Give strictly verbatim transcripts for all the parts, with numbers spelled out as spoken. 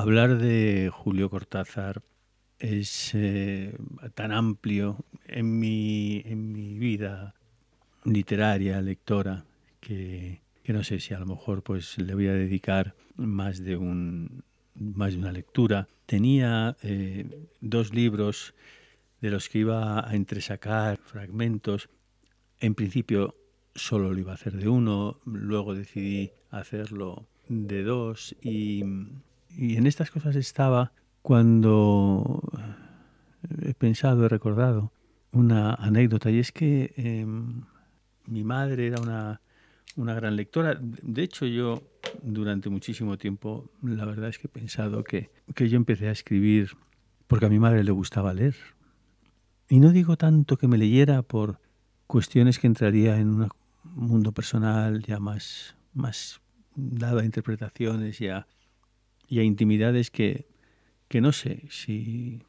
Hablar de Julio Cortázar es eh, tan amplio en mi, en mi vida literaria, lectora, que, que no sé si a lo mejor pues le voy a dedicar más de un más de una lectura. Tenía eh, dos libros de los que iba a entresacar fragmentos. En principio solo lo iba a hacer de uno, luego decidí hacerlo de dos y, y en estas cosas estaba cuando he pensado, he recordado una anécdota, y es que eh, mi madre era una, una gran lectora. De hecho, yo durante muchísimo tiempo, la verdad es que he pensado que, que yo empecé a escribir porque a mi madre le gustaba leer. Y no digo tanto que me leyera por cuestiones que entraría en un mundo personal ya más, más dado a interpretaciones y a, y a intimidades que, que no sé si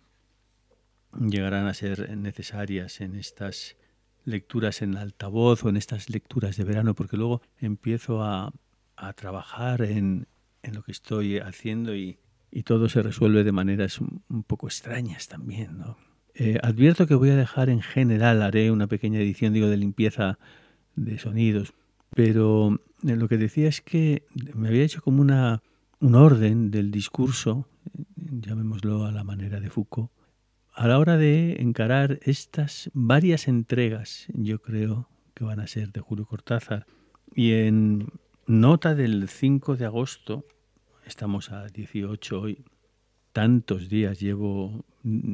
llegarán a ser necesarias en estas lecturas en altavoz o en estas lecturas de verano, porque luego empiezo a, a trabajar en, en lo que estoy haciendo y, y todo se resuelve de maneras un, un poco extrañas también, ¿no? Eh, advierto que voy a dejar en general, haré una pequeña edición, digo, de limpieza de sonidos, pero eh, lo que decía es que me había hecho como una, un orden del discurso, llamémoslo a la manera de Foucault, a la hora de encarar estas varias entregas, yo creo que van a ser de Julio Cortázar. Y en nota del cinco de agosto, estamos a dieciocho hoy, tantos días llevo,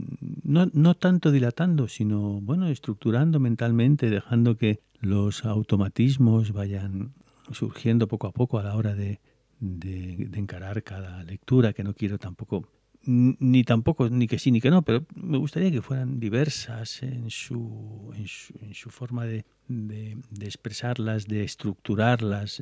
no, no tanto dilatando, sino bueno, estructurando mentalmente, dejando que los automatismos vayan surgiendo poco a poco a la hora de, de, de encarar cada lectura, que no quiero tampoco, ni tampoco, ni que sí ni que no, pero me gustaría que fueran diversas en su, en su, en su forma de, de, de expresarlas, de estructurarlas,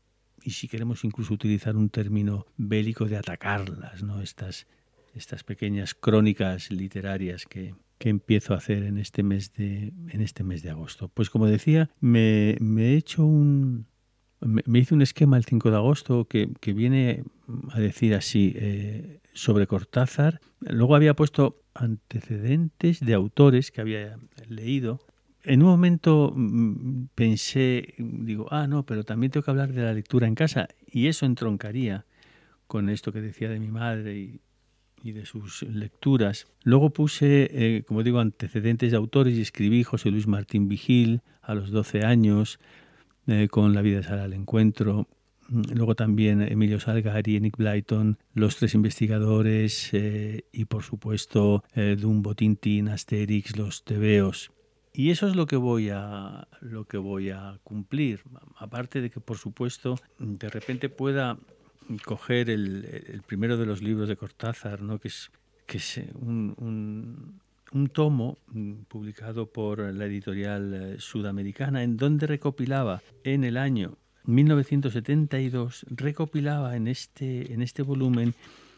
y si queremos incluso utilizar un término bélico, de atacarlas, ¿no? Estas, estas pequeñas crónicas literarias que, que empiezo a hacer en este mes de, en este mes de agosto. Pues como decía, me, me he hecho un... Me, me hice un esquema el cinco de agosto que, que viene a decir así, eh, sobre Cortázar. Luego había puesto antecedentes de autores que había leído. En un momento mmm, pensé, digo, ah, no, pero también tengo que hablar de la lectura en casa, y eso entroncaría con esto que decía de mi madre y, y de sus lecturas. Luego puse, eh, como digo, antecedentes de autores y escribí José Luis Martín Vigil a los doce años, eh, con La vida sale al encuentro. Luego también Emilio Salgari, Nick Blyton, Los tres investigadores eh, y por supuesto eh, Dumbo, Tintín, Asterix, Los tebeos. Y eso es lo que voy a lo que voy a cumplir. Aparte de que, por supuesto, de repente pueda coger el, el primero de los libros de Cortázar, ¿no? que es, que es un, un, un tomo publicado por la editorial sudamericana, en donde recopilaba en el año mil novecientos setenta y dos, recopilaba en este, en este volumen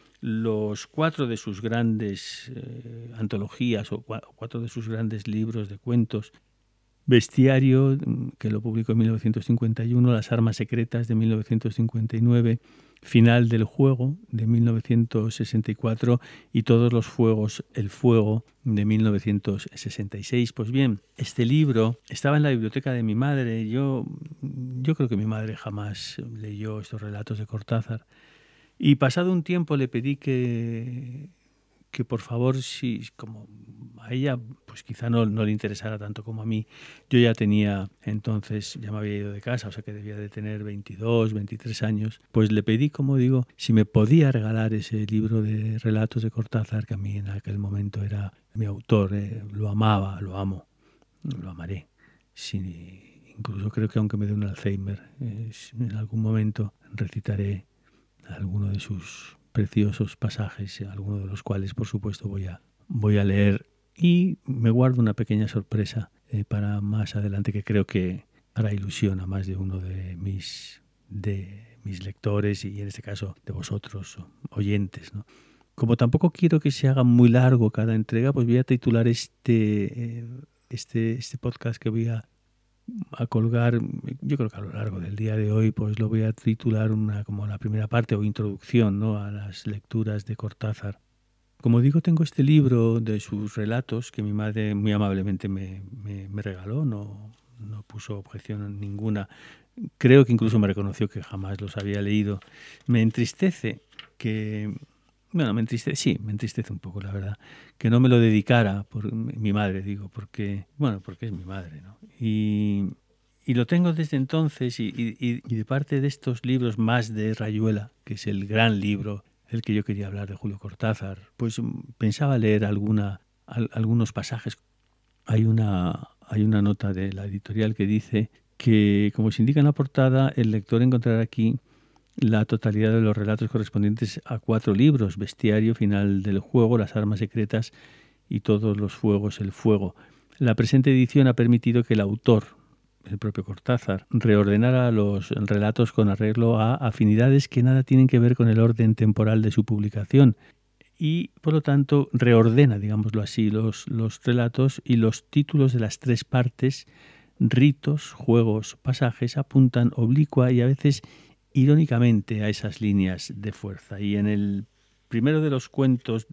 los cuatro de sus grandes eh, antologías o cuatro de sus grandes libros de cuentos. Bestiario, que lo publicó en mil novecientos cincuenta y uno, Las armas secretas de mil novecientos cincuenta y nueve, Final del juego de mil novecientos sesenta y cuatro y Todos los fuegos, el fuego de mil novecientos sesenta y seis. Pues bien, este libro estaba en la biblioteca de mi madre. Yo, yo creo que mi madre jamás leyó estos relatos de Cortázar. Y pasado un tiempo le pedí que, que por favor, si como a ella pues quizá no, no le interesara tanto como a mí, yo ya tenía entonces, ya me había ido de casa, o sea que debía de tener veintidós, veintitrés años, pues le pedí, como digo, si me podía regalar ese libro de relatos de Cortázar, que a mí en aquel momento era mi autor, eh, lo amaba, lo amo, lo amaré. Sí, incluso creo que aunque me dé un Alzheimer, eh, en algún momento recitaré alguno de sus preciosos pasajes, alguno de los cuales, por supuesto, voy a, voy a leer, y me guardo una pequeña sorpresa eh, para más adelante, que creo que hará ilusión a más de uno de mis, de mis lectores y, en este caso, de vosotros, oyentes, ¿no? Como tampoco quiero que se haga muy largo cada entrega, pues voy a titular este, eh, este, este podcast que voy a a colgar, yo creo que a lo largo del día de hoy, pues lo voy a titular una, como la primera parte o introducción, ¿no?, a las lecturas de Cortázar. Como digo, tengo este libro de sus relatos que mi madre muy amablemente me, me, me regaló, no, no puso objeción ninguna. Creo que incluso me reconoció que jamás los había leído. Me entristece que, bueno, me entristece, sí, me entristece un poco, la verdad, que no me lo dedicara, por mi madre, digo, porque, bueno, porque es mi madre, ¿no? Y, y lo tengo desde entonces y, y, y de parte de estos libros más de Rayuela, que es el gran libro el que yo quería hablar, de Julio Cortázar, pues pensaba leer alguna, al, algunos pasajes. Hay una, hay una nota de la editorial que dice que, como se indica en la portada, el lector encontrará aquí la totalidad de los relatos correspondientes a cuatro libros: Bestiario, Final del juego, Las armas secretas y Todos los fuegos, el fuego. La presente edición ha permitido que el autor, el propio Cortázar, reordenara los relatos con arreglo a afinidades que nada tienen que ver con el orden temporal de su publicación y, por lo tanto, reordena, digámoslo así, los, los relatos, y los títulos de las tres partes, ritos, juegos, pasajes, apuntan oblicua y a veces irónicamente a esas líneas de fuerza. Y en el primero de los cuentos,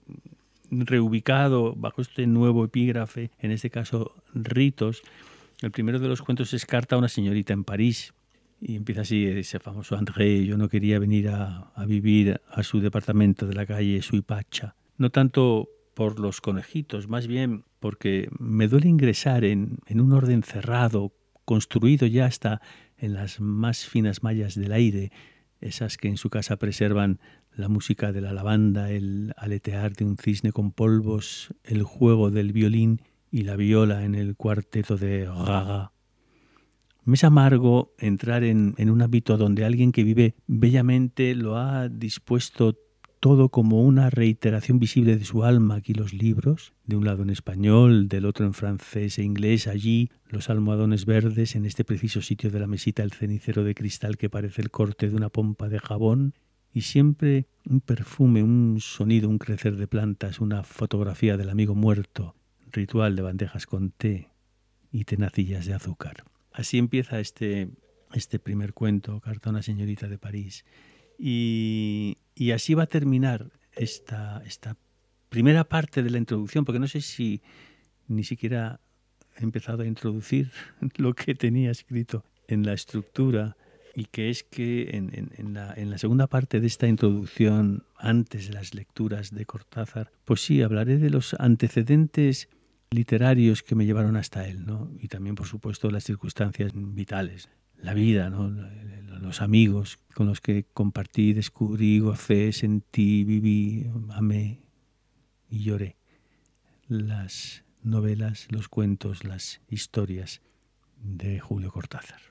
reubicado bajo este nuevo epígrafe, en este caso ritos, el primero de los cuentos es Carta a una señorita en París. Y empieza así, ese famoso André: yo no quería venir a, a vivir a su departamento de la calle Suipacha. No tanto por los conejitos, más bien porque me duele ingresar en, en un orden cerrado, construido ya hasta en las más finas mallas del aire, esas que en su casa preservan la música de la lavanda, el aletear de un cisne con polvos, el juego del violín y la viola en el cuarteto de Raga. Me es amargo entrar en, en un ámbito donde alguien que vive bellamente lo ha dispuesto todo como una reiteración visible de su alma. Aquí los libros, de un lado en español, del otro en francés e inglés, allí los almohadones verdes, en este preciso sitio de la mesita el cenicero de cristal que parece el corte de una pompa de jabón, y siempre un perfume, un sonido, un crecer de plantas, una fotografía del amigo muerto, ritual de bandejas con té y tenacillas de azúcar. Así empieza este, este primer cuento, Carta a una señorita de París. Y, y así va a terminar esta, esta primera parte de la introducción, porque no sé si ni siquiera he empezado a introducir lo que tenía escrito en la estructura, y que es que en, en, en, la, en la segunda parte de esta introducción, antes de las lecturas de Cortázar, pues sí, hablaré de los antecedentes literarios que me llevaron hasta él, ¿no? Y también, por supuesto, las circunstancias vitales, la vida, ¿no?, los amigos con los que compartí, descubrí, gocé, sentí, viví, amé y lloré. Las novelas, los cuentos, las historias de Julio Cortázar.